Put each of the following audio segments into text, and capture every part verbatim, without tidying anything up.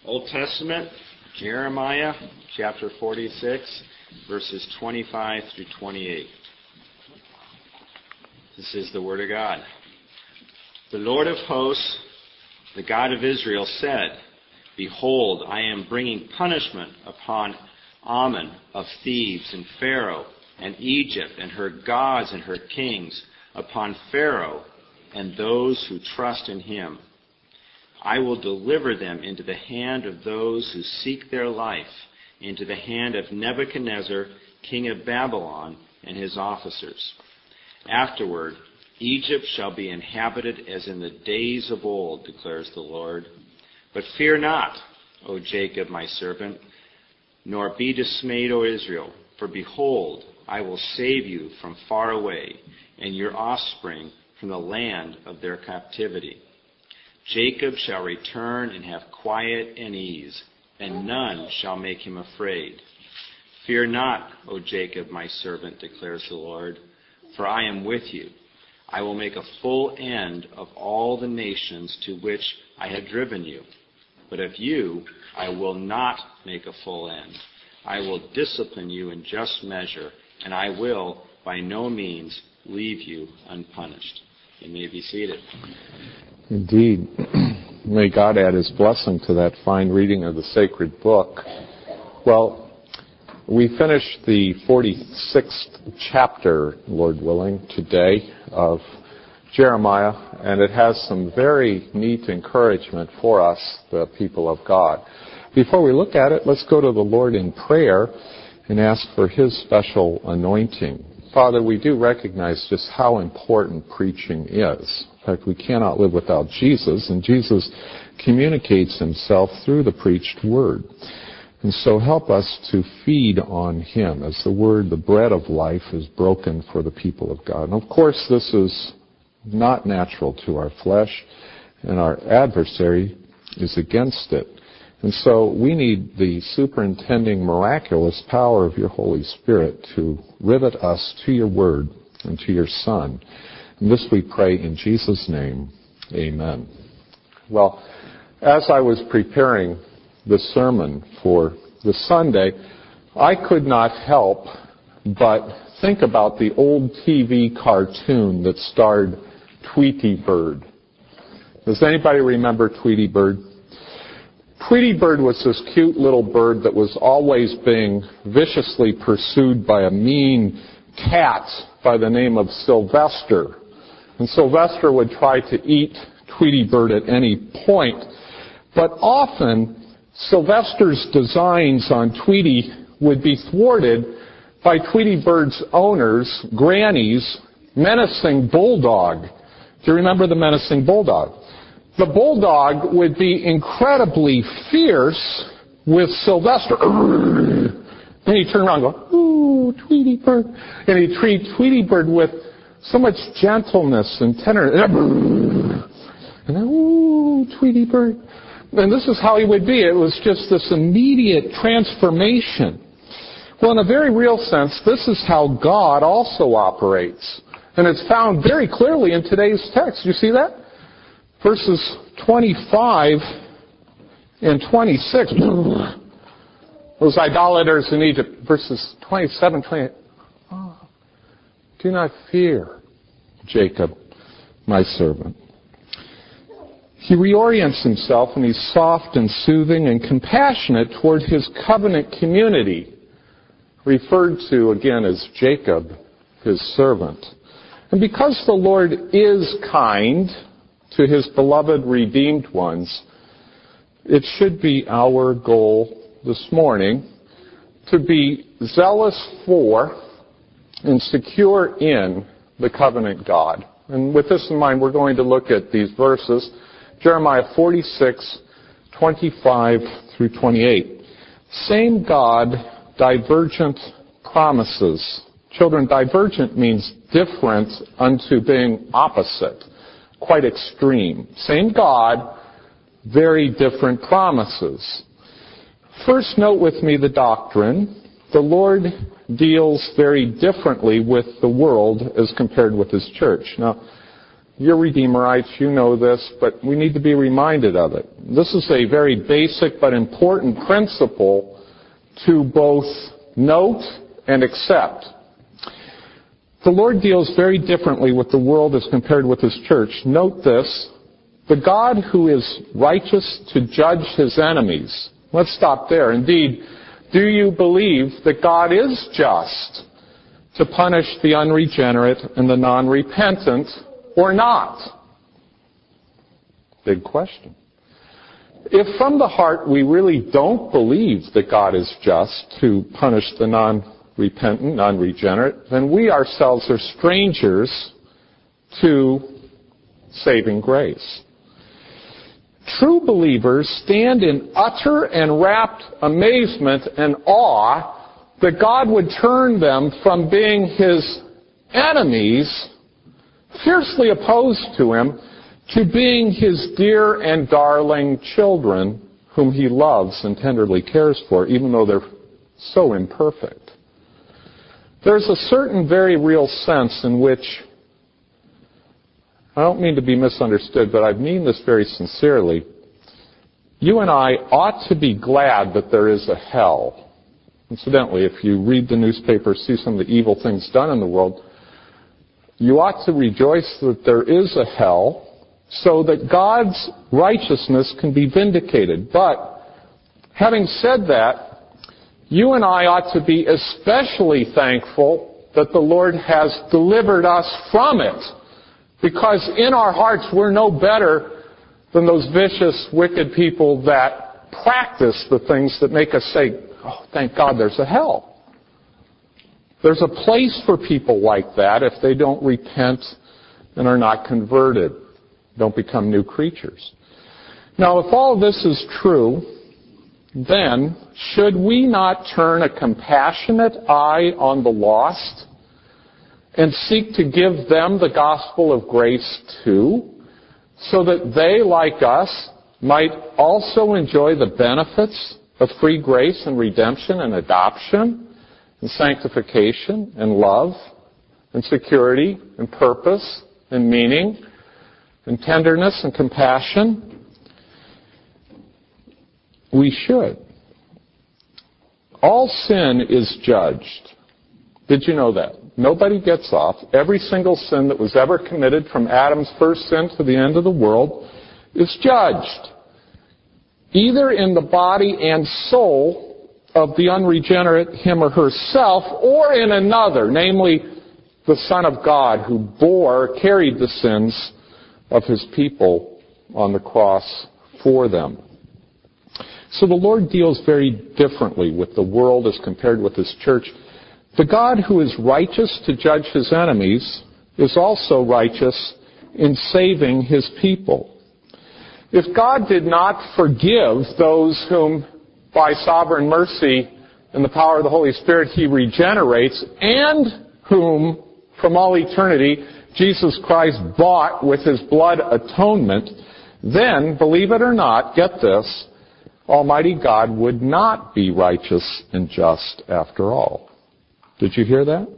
Old Testament, Jeremiah chapter forty-six, verses twenty-five through twenty-eight. This is the Word of God. The Lord of hosts, the God of Israel, said, Behold, I am bringing punishment upon Ammon of Thebes and Pharaoh and Egypt and her gods and her kings, upon Pharaoh and those who trust in him. I will deliver them into the hand of those who seek their life, into the hand of Nebuchadnezzar, king of Babylon, and his officers. Afterward, Egypt shall be inhabited as in the days of old, declares the Lord. But fear not, O Jacob, my servant, nor be dismayed, O Israel, for behold, I will save you from far away, and your offspring from the land of their captivity. Jacob shall return and have quiet and ease, and none shall make him afraid. Fear not, O Jacob, my servant, declares the Lord, for I am with you. I will make a full end of all the nations to which I have driven you. But of you I will not make a full end. I will discipline you in just measure, and I will by no means leave you unpunished. You may be seated. Indeed. May God add his blessing to that fine reading of the sacred book. Well, we finish the forty-sixth chapter, Lord willing, today of Jeremiah, and it has some very neat encouragement for us, the people of God. Before we look at it, let's go to the Lord in prayer and ask for his special anointing. Father, we do recognize just how important preaching is. In fact, we cannot live without Jesus, and Jesus communicates himself through the preached word. And so help us to feed on him as the word, the bread of life, is broken for the people of God. And of course, this is not natural to our flesh, and our adversary is against it. And so we need the superintending, miraculous power of your Holy Spirit to rivet us to your word and to your Son. And this we pray in Jesus' name. Amen. Well, as I was preparing the sermon for the Sunday, I could not help but think about the old T V cartoon that starred Tweety Bird. Does anybody remember Tweety Bird? Tweety Bird was this cute little bird that was always being viciously pursued by a mean cat by the name of Sylvester. And Sylvester would try to eat Tweety Bird at any point. But often, Sylvester's designs on Tweety would be thwarted by Tweety Bird's owner's, Granny's, menacing bulldog. Do you remember the menacing bulldog? The bulldog would be incredibly fierce with Sylvester. And he'd turn around and go, ooh, Tweety Bird. And he'd treat Tweety Bird with so much gentleness and tenderness. And then, ooh, Tweety Bird. And this is how he would be. It was just this immediate transformation. Well, in a very real sense, this is how God also operates. And it's found very clearly in today's text. You see that? Verses twenty-five and twenty-six. Those idolaters in Egypt. Verses twenty-seven, twenty-eight. Oh, do not fear, Jacob, my servant. He reorients himself, and he's soft and soothing and compassionate toward his covenant community, referred to again as Jacob, his servant. And because the Lord is kind to his beloved redeemed ones, it should be our goal this morning to be zealous for and secure in the covenant God. And with this in mind, we're going to look at these verses, Jeremiah forty-six, twenty-five through twenty-eight. Same God, divergent promises. Children, divergent means different unto being opposite. Quite extreme. Same God, very different promises. First, note with me the doctrine. The Lord deals very differently with the world as compared with his church. Now, You're Redeemerites, you know this, but we need to be reminded of it. This is a very basic but important principle to both note and accept. The Lord deals very differently with the world as compared with His church. Note this, the God who is righteous to judge His enemies. Let's stop there. Indeed, do you believe that God is just to punish the unregenerate and the non-repentant, or not? Big question. If from the heart we really don't believe that God is just to punish the non-repentant, non-regenerate, then we ourselves are strangers to saving grace. True believers stand in utter and rapt amazement and awe that God would turn them from being His enemies, fiercely opposed to Him, to being His dear and darling children whom He loves and tenderly cares for, even though they're so imperfect. There's a certain very real sense in which, I don't mean to be misunderstood, but I mean this very sincerely, you and I ought to be glad that there is a hell. Incidentally, if you read the newspaper, see some of the evil things done in the world, you ought to rejoice that there is a hell so that God's righteousness can be vindicated. But having said that, you and I ought to be especially thankful that the Lord has delivered us from it, because in our hearts we're no better than those vicious, wicked people that practice the things that make us say, oh, thank God there's a hell. There's a place for people like that if they don't repent and are not converted, don't become new creatures. Now, if all of this is true, then should we not turn a compassionate eye on the lost and seek to give them the gospel of grace too, so that they, like us, might also enjoy the benefits of free grace and redemption and adoption and sanctification and love and security and purpose and meaning and tenderness and compassion? We should. All sin is judged. Did you know that? Nobody gets off. Every single sin that was ever committed from Adam's first sin to the end of the world is judged, either in the body and soul of the unregenerate, him or herself, or in another, namely the Son of God, who bore, carried the sins of His people on the cross for them. So the Lord deals very differently with the world as compared with His church. The God who is righteous to judge His enemies is also righteous in saving His people. If God did not forgive those whom, by sovereign mercy and the power of the Holy Spirit, He regenerates, and whom, from all eternity, Jesus Christ bought with His blood atonement, then, believe it or not, get this, Almighty God would not be righteous and just after all. Did you hear that?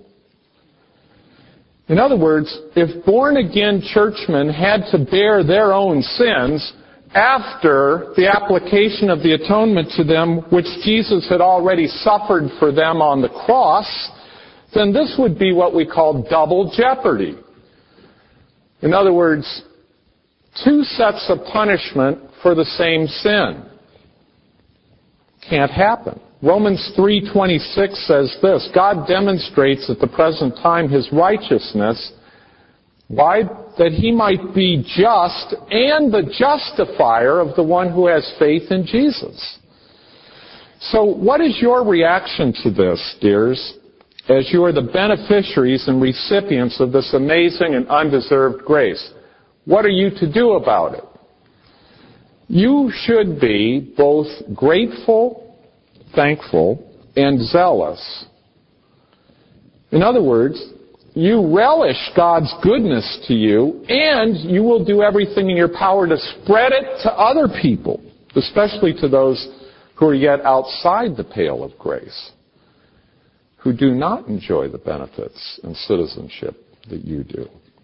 In other words, if born-again churchmen had to bear their own sins after the application of the atonement to them, which Jesus had already suffered for them on the cross, then this would be what we call double jeopardy. In other words, two sets of punishment for the same sin. Can't happen. Romans three twenty-six says this, God demonstrates at the present time His righteousness by that He might be just and the justifier of the one who has faith in Jesus. So what is your reaction to this, dears, as you are the beneficiaries and recipients of this amazing and undeserved grace? What are you to do about it? You should be both grateful, thankful, and zealous. In other words, you relish God's goodness to you, and you will do everything in your power to spread it to other people, especially to those who are yet outside the pale of grace, who do not enjoy the benefits and citizenship that you do.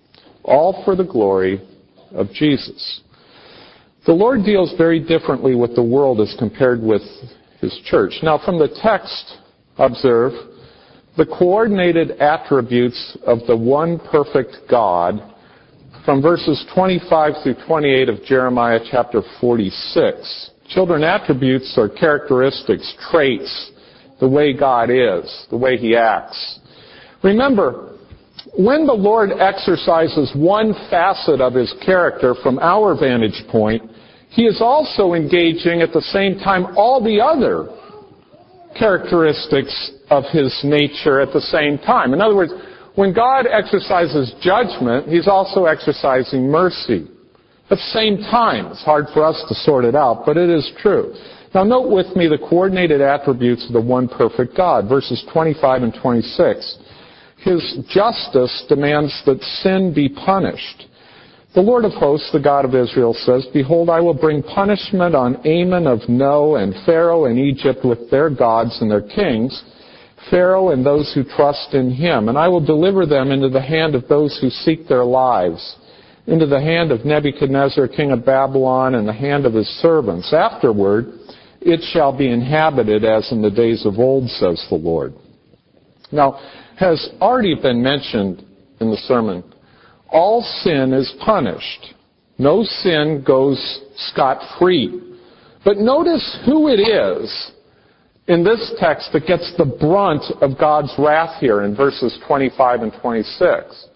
all for the glory of Jesus. The Lord deals very differently with the world as compared with His church. Now, from the text, observe the coordinated attributes of the one perfect God from verses twenty-five through twenty-eight of Jeremiah chapter forty-six. Children, attributes are characteristics, traits, the way God is, the way He acts. Remember, when the Lord exercises one facet of His character from our vantage point, He is also engaging at the same time all the other characteristics of His nature at the same time. In other words, when God exercises judgment, He's also exercising mercy at the same time. It's hard for us to sort it out, but it is true. Now note with me the coordinated attributes of the one perfect God, verses twenty-five and twenty-six. His justice demands that sin be punished. The Lord of hosts, the God of Israel, says, "Behold, I will bring punishment on Ammon of No and Pharaoh and Egypt with their gods and their kings, Pharaoh and those who trust in him. And I will deliver them into the hand of those who seek their lives, into the hand of Nebuchadnezzar, king of Babylon, and the hand of his servants. Afterward, it shall be inhabited as in the days of old, says the Lord." Now, has already been mentioned in the sermon, all sin is punished. No sin goes scot-free. But notice who it is in this text that gets the brunt of God's wrath here in verses twenty-five and twenty-six.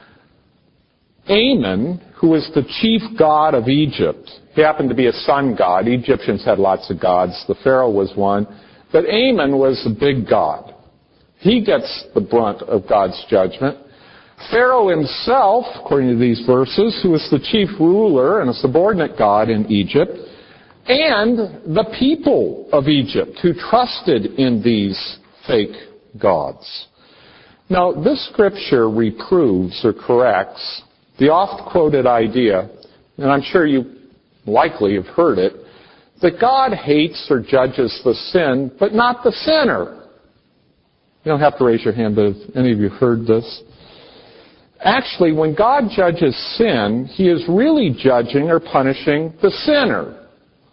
Ammon, who is the chief god of Egypt, he happened to be a sun god. Egyptians had lots of gods. The Pharaoh was one. But Ammon was a big god. He gets the brunt of God's judgment. Pharaoh himself, according to these verses, who is the chief ruler and a subordinate god in Egypt, and the people of Egypt who trusted in these fake gods. Now, this scripture reproves or corrects the oft-quoted idea, and I'm sure you likely have heard it, that God hates or judges the sin, but not the sinner. You don't have to raise your hand, but have any of you heard this? Actually, when God judges sin, He is really judging or punishing the sinner.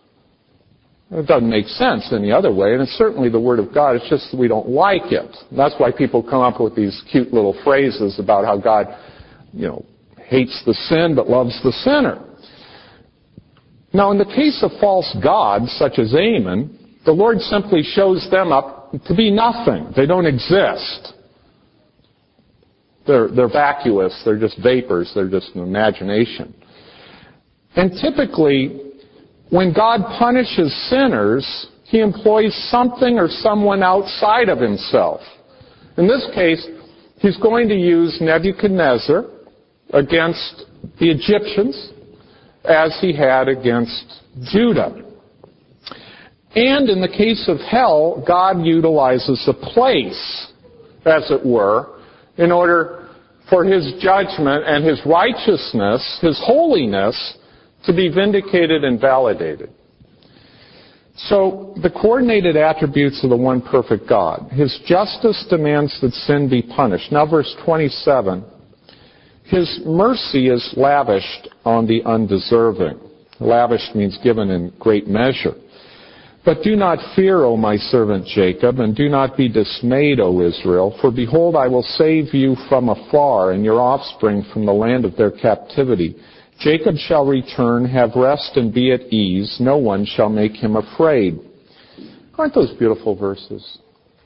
It doesn't make sense any other way, and it's certainly the Word of God. It's just that we don't like it. And that's why people come up with these cute little phrases about how God, you know, hates the sin but loves the sinner. Now, in the case of false gods, such as Ammon, the Lord simply shows them up to be nothing. They don't exist. They're, they're vacuous. They're just vapors. They're just an imagination. And typically, when God punishes sinners, He employs something or someone outside of Himself. In this case, He's going to use Nebuchadnezzar against the Egyptians as He had against Judah. And in the case of hell, God utilizes a place, as it were, in order for His judgment and His righteousness, His holiness, to be vindicated and validated. So, the coordinated attributes of the one perfect God. His justice demands that sin be punished. Now verse twenty-seven. His mercy is lavished on the undeserving. Lavished means given in great measure. But do not fear, O my servant Jacob, and do not be dismayed, O Israel, for behold, I will save you from afar, and your offspring from the land of their captivity. Jacob shall return, have rest, and be at ease. No one shall make him afraid. Aren't those beautiful verses?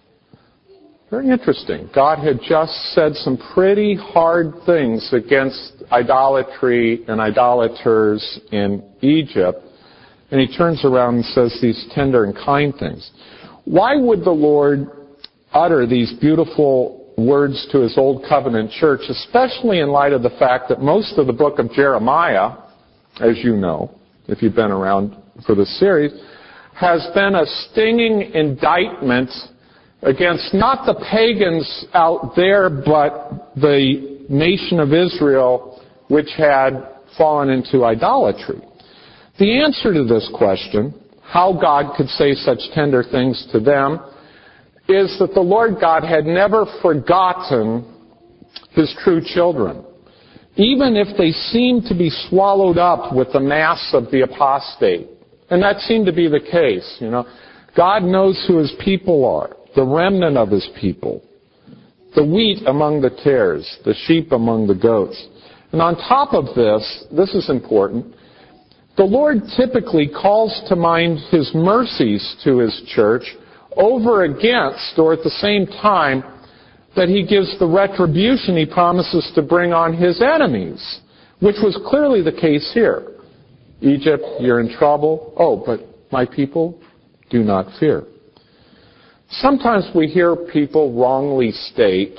Very interesting. God had just said some pretty hard things against idolatry and idolaters in Egypt. And He turns around and says these tender and kind things. Why would the Lord utter these beautiful words to His Old Covenant church, especially in light of the fact that most of the book of Jeremiah, as you know, if you've been around for the series, has been a stinging indictment against not the pagans out there, but the nation of Israel, which had fallen into idolatry? The answer to this question, how God could say such tender things to them, is that the Lord God had never forgotten His true children. even if they seem to be swallowed up with the mass of the apostate. And that seemed to be the case, you know. God knows who his people are, the remnant of his people, the wheat among the tares, the sheep among the goats. And on top of this, this is important, the Lord typically calls to mind his mercies to his church over against, or at the same time, that he gives the retribution he promises to bring on his enemies, which was clearly the case here. Egypt, you're in trouble. Oh, but my people, do not fear. Sometimes we hear people wrongly state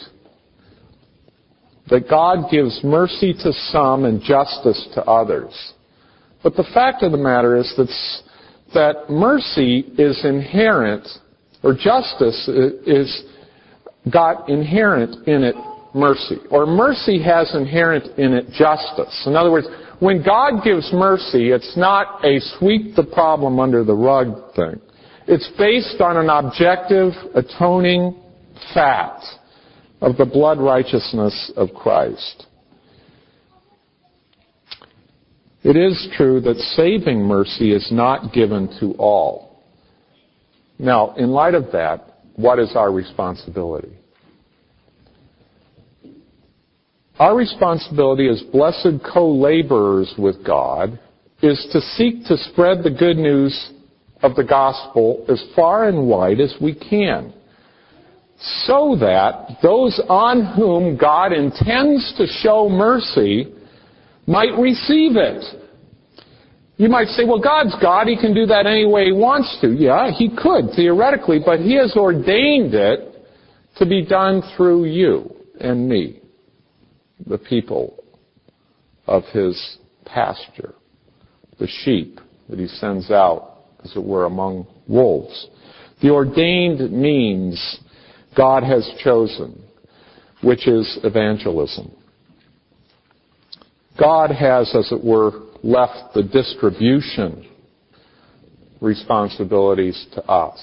that God gives mercy to some and justice to others. But the fact of the matter is that, that mercy is inherent, or justice is got inherent in it mercy. Or mercy has inherent in it justice. In other words, when God gives mercy, it's not a sweep the problem under the rug thing. It's based on an objective, atoning fact of the blood righteousness of Christ. It is true that saving mercy is not given to all. Now, in light of that, what is our responsibility? Our responsibility as blessed co-laborers with God is to seek to spread the good news of the gospel as far and wide as we can, so that those on whom God intends to show mercy might receive it. You might say, well, God's God. He can do that any way he wants to. Yeah, he could, theoretically, but he has ordained it to be done through you and me, the people of his pasture, the sheep that he sends out, as it were, among wolves. The ordained means God has chosen, which is evangelism. God has, as it were, left the distribution responsibilities to us.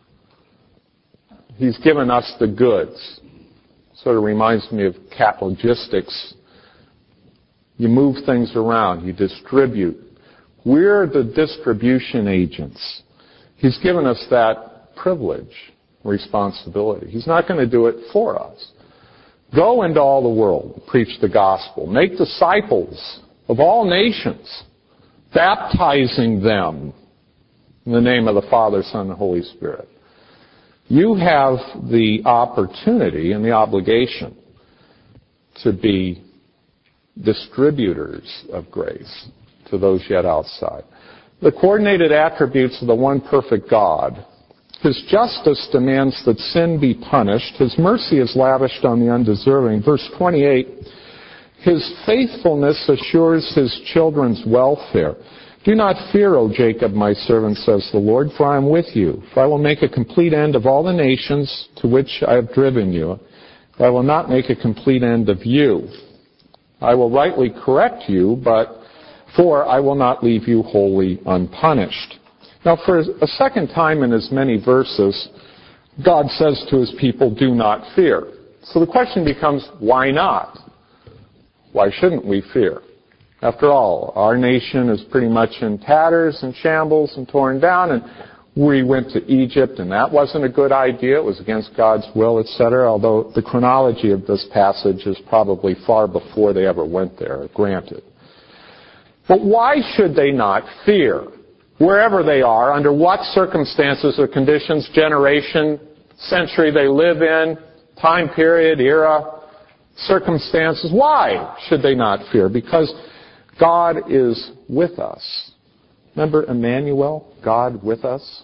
He's given us the goods. Sort of reminds me of cat logistics. You move things around, you distribute. We're the distribution agents. He's given us that privilege, responsibility. He's not going to do it for us. Go into all the world, preach the gospel, make disciples of all nations, baptizing them in the name of the Father, Son, and Holy Spirit. You have the opportunity and the obligation to be distributors of grace to those yet outside. The coordinated attributes of the one perfect God. His justice demands that sin be punished. His mercy is lavished on the undeserving. Verse twenty-eight, his faithfulness assures his children's welfare. Do not fear, O Jacob, my servant, says the Lord, for I am with you. For I will make a complete end of all the nations to which I have driven you. I will not make a complete end of you. I will rightly correct you, but for I will not leave you wholly unpunished. Now, for a second time in as many verses, God says to his people, do not fear. So the question becomes, why not? Why shouldn't we fear? After all, our nation is pretty much in tatters and shambles and torn down, and we went to Egypt, and that wasn't a good idea. It was against God's will, et cetera, although the chronology of this passage is probably far before they ever went there, granted. But why should they not fear? Wherever they are, under what circumstances or conditions, generation, century they live in, time period, era, circumstances, why should they not fear? Because God is with us. Remember Emmanuel, God with us?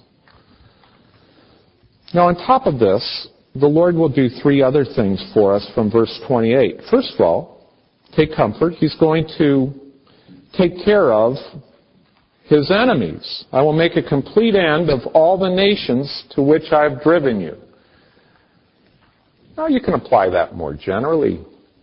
Now, on top of this, the Lord will do three other things for us from verse twenty-eight. First of all, take comfort. He's going to take care of his enemies. I will make a complete end of all the nations to which I have driven you. Now, you can apply that more generally.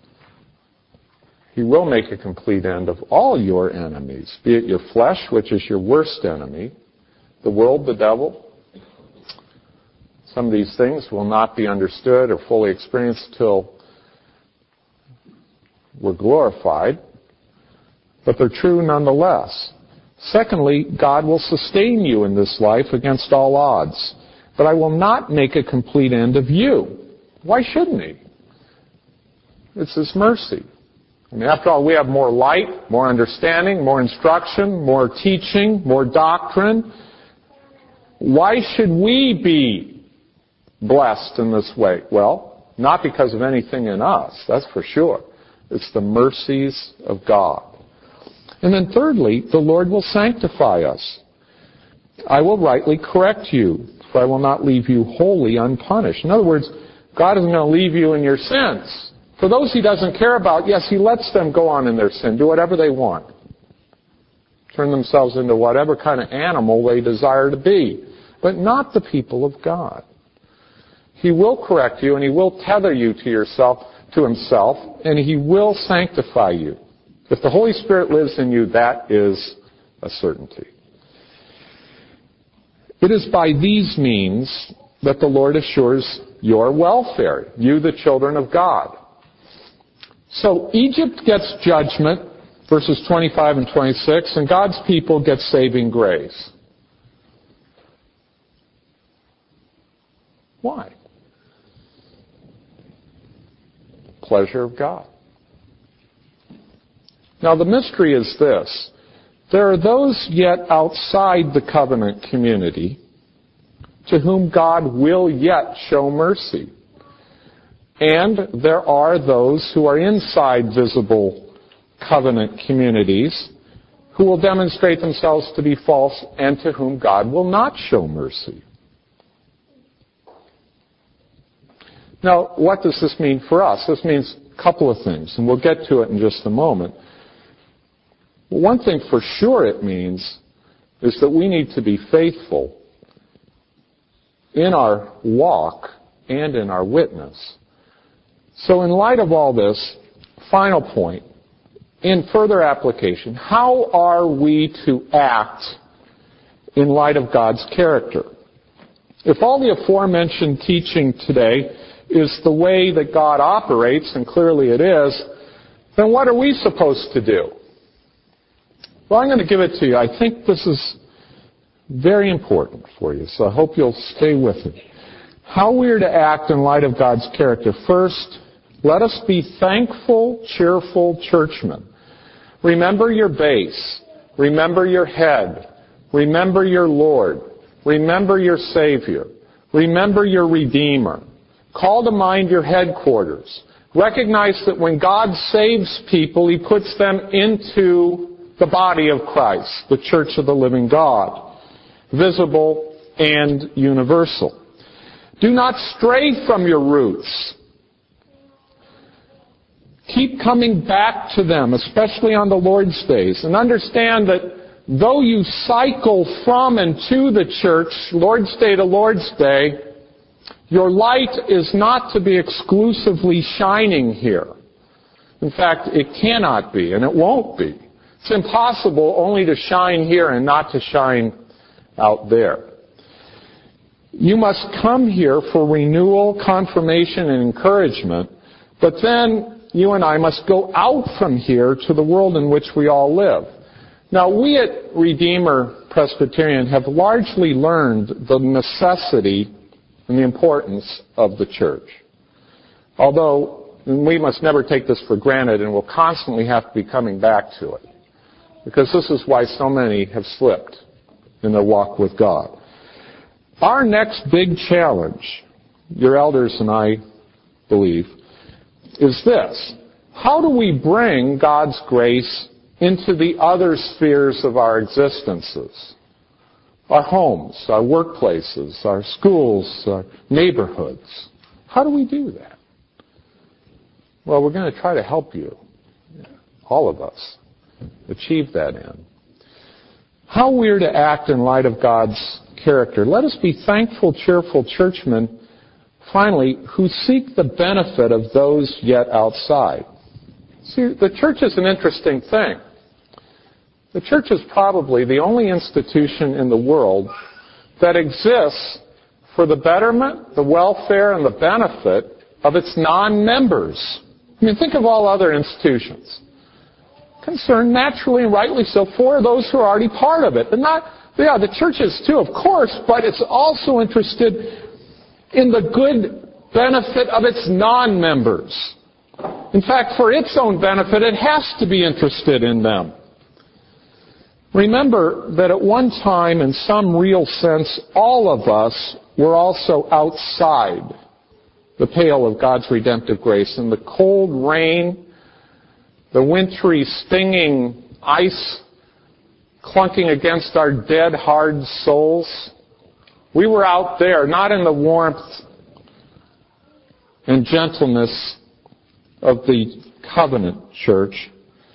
He will make a complete end of all your enemies, be it your flesh, which is your worst enemy, the world, the devil. Some of these things will not be understood or fully experienced till were glorified, but they're true nonetheless. Secondly, God will sustain you in this life against all odds, but I will not make a complete end of you. Why shouldn't He? It's His mercy. I mean, after all, we have more light, more understanding, more instruction, more teaching, more doctrine. Why should we be blessed in this way? Well, not because of anything in us, that's for sure. It's the mercies of God. And then thirdly, the Lord will sanctify us. I will rightly correct you, for I will not leave you wholly unpunished. In other words, God isn't going to leave you in your sins. For those He doesn't care about, yes, He lets them go on in their sin, do whatever they want. Turn themselves into whatever kind of animal they desire to be. But not the people of God. He will correct you, and He will tether you to yourself, to Himself, and He will sanctify you. If the Holy Spirit lives in you, that is a certainty. It is by these means that the Lord assures your welfare, you the children of God. So Egypt gets judgment, verses twenty-five and twenty-six, and God's people get saving grace. Why? Pleasure of God. Now the mystery is this. There are those yet outside the covenant community to whom God will yet show mercy. And there are those who are inside visible covenant communities who will demonstrate themselves to be false and to whom God will not show mercy. Now, what does this mean for us? This means a couple of things, and we'll get to it in just a moment. One thing for sure it means is that we need to be faithful in our walk and in our witness. So in light of all this, final point, in further application, how are we to act in light of God's character? If all the aforementioned teaching today is the way that God operates, and clearly it is, then what are we supposed to do? Well, I'm going to give it to you. I think this is very important for you, so I hope you'll stay with it. How we are to act in light of God's character. First, let us be thankful, cheerful churchmen. Remember your base. Remember your head. Remember your Lord. Remember your Savior. Remember your Redeemer. Call to mind your headquarters. Recognize that when God saves people, He puts them into the body of Christ, the church of the living God, visible and universal. Do not stray from your roots. Keep coming back to them, especially on the Lord's days, and understand that though you cycle from and to the church, Lord's Day to Lord's Day, your light is not to be exclusively shining here. In fact, it cannot be, and it won't be. It's impossible only to shine here and not to shine out there. You must come here for renewal, confirmation, and encouragement, but then you and I must go out from here to the world in which we all live. Now, we at Redeemer Presbyterian have largely learned the necessity and the importance of the church. Although we must never take this for granted, and we'll constantly have to be coming back to it. Because this is why so many have slipped in their walk with God. Our next big challenge, your elders and I believe, is this. How do we bring God's grace into the other spheres of our existences? Our homes, our workplaces, our schools, our neighborhoods. How do we do that? Well, we're going to try to help you, all of us, achieve that end. How we are to act in light of God's character. Let us be thankful, cheerful churchmen, finally, who seek the benefit of those yet outside. See, the church is an interesting thing. The church is probably the only institution in the world that exists for the betterment, the welfare, and the benefit of its non-members. I mean, think of all other institutions. Concerned naturally and rightly so for those who are already part of it. But not, yeah, the church is too, of course, but it's also interested in the good benefit of its non-members. In fact, for its own benefit, it has to be interested in them. Remember that at one time, in some real sense, all of us were also outside the pale of God's redemptive grace. And the cold rain, the wintry stinging ice clunking against our dead, hard souls, we were out there, not in the warmth and gentleness of the covenant church.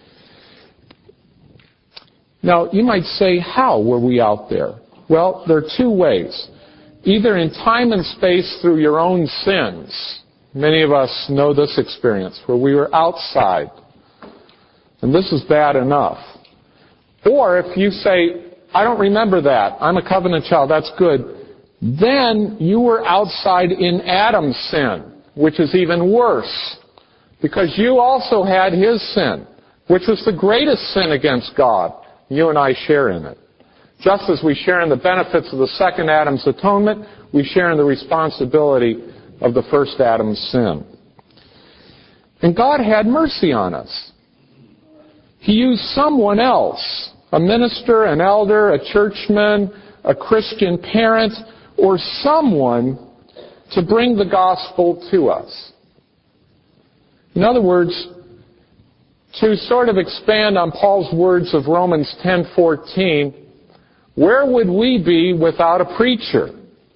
Now, you might say, how were we out there? Well, there are two ways. Either in time and space through your own sins. Many of us know this experience, where we were outside. And this is bad enough. Or if you say, I don't remember that, I'm a covenant child, that's good, then you were outside in Adam's sin, which is even worse. Because you also had his sin, which was the greatest sin against God. You and I share in it. Just as we share in the benefits of the second Adam's atonement, we share in the responsibility of the first Adam's sin. And God had mercy on us. He used someone else, a minister, an elder, a churchman, a Christian parent, or someone to bring the gospel to us. In other words, to sort of expand on Paul's words of Romans ten fourteen, where would we be without a preacher?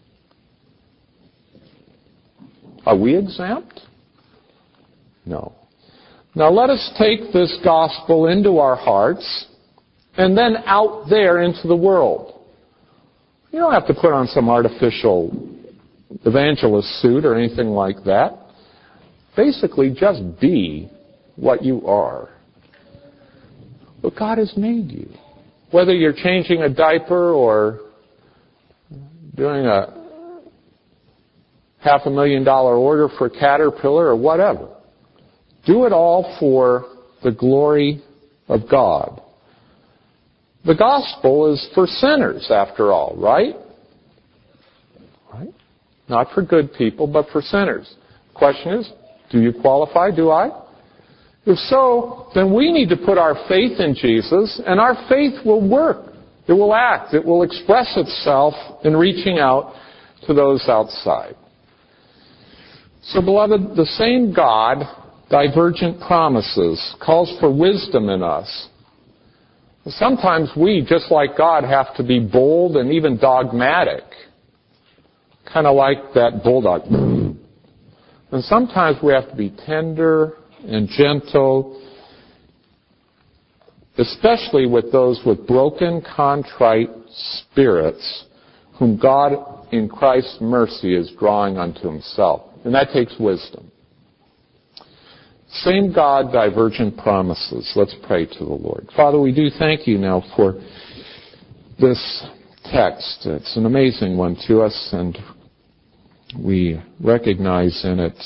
Are we exempt? No. Now let us take this gospel into our hearts and then out there into the world. You don't have to put on some artificial evangelist suit or anything like that. Basically, just be what you are. But God has made you. Whether you're changing a diaper or doing a half a million dollar order for Caterpillar or whatever, do it all for the glory of God. The gospel is for sinners, after all, right? Right? Not for good people, but for sinners. The question is, do you qualify? Do I? If so, then we need to put our faith in Jesus, and our faith will work. It will act. It will express itself in reaching out to those outside. So, beloved, the same God, divergent promises, calls for wisdom in us. Sometimes we, just like God, have to be bold and even dogmatic. Kind of like that bulldog. And sometimes we have to be tender and gentle, especially with those with broken, contrite spirits whom God in Christ's mercy is drawing unto himself. And that takes wisdom. Same God, divergent promises. Let's pray to the Lord. Father, we do thank you now for this text. It's an amazing one to us, and we recognize in it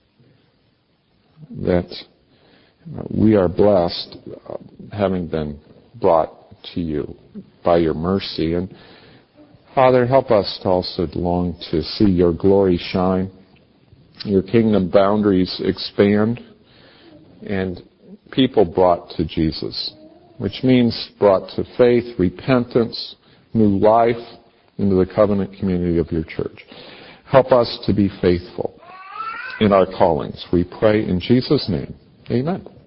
that we are blessed uh, having been brought to you by your mercy. And Father, help us to also long to see your glory shine, your kingdom boundaries expand, and people brought to Jesus, which means brought to faith, repentance, new life into the covenant community of your church. Help us to be faithful in our callings. We pray in Jesus' name. Amen.